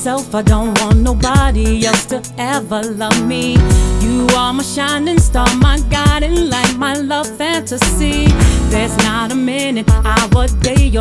myself, I don't want nobody else to ever love me. You are my shining star, my guiding light, my love fantasy. There's not a minute, hour, day, or